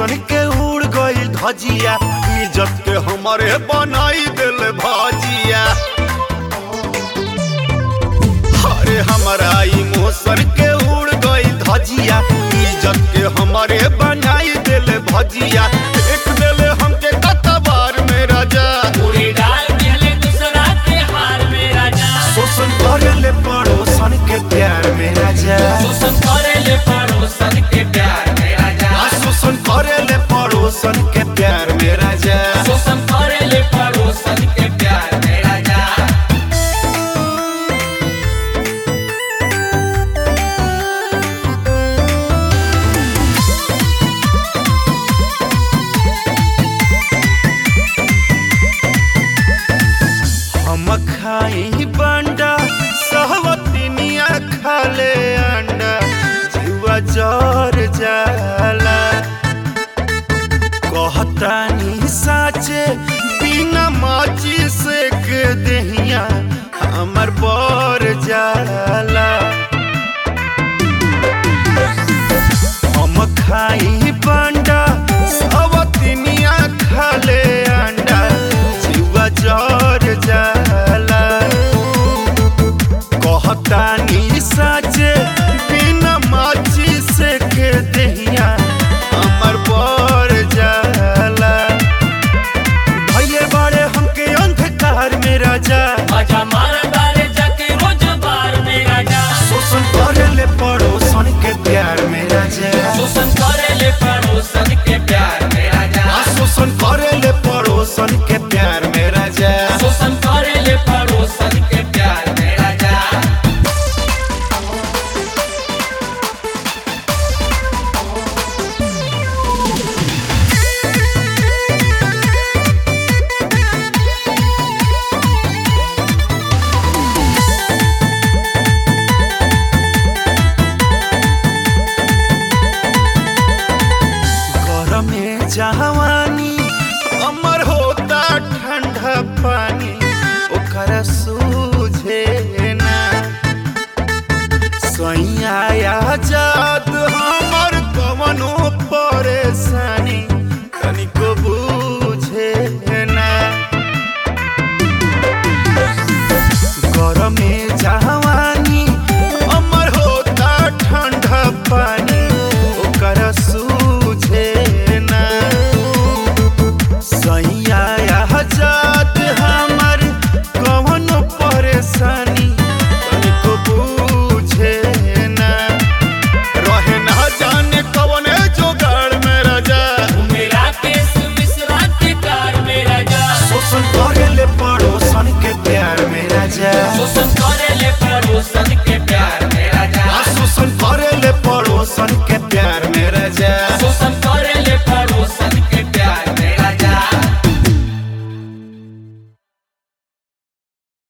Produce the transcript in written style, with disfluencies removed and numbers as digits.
मौसन के उड़ गई धजिया, इज्जत के हमारे बनाई दिल भाजिया। अरे हमारा मौसन के उड़ गई धजिया, इज्जत के हमारे बनाई दिल भजिया। एक दिल हमके कतबार में राजा, पूरी डाल दिले दूसरा के हार में राजा। शोषण करे ले पड़ोसन के प्यार में राजा, शोषण करे ले पड़ोसन के प्यार में राजा। शोषण करे ले पड़ोसन के प्यार में राजा, शोषण करे ले पड़ोसन के प्यार में राजा। हम खाई बंडा सहवतिनिया खाले अंडा, जुआ जर जाला। कहतानी साचे बिना माची से के दहिया हमर बर जाला। हम खाई बंडा सहवतिनिया खाले अंडा, जुआ जर जाला। कहतानी साचे बिना माची से के दहिया हमर बर जाला। भैले बड़े हमके अंधकार में राजा, मजा मार डाले जाके रोज बार में राजा। शोषण करे ले पड़ोसन के प्यार में राजा, शोषण करे ले पड़ोसन के प्यार में राजा। शोषण करे ले पड़ोसन के प्यार में राजा। शोषण करे ले पड़ोसन के प्यार में राजा। में जवानी अमर होता ठंडा पानी, ओकर सूर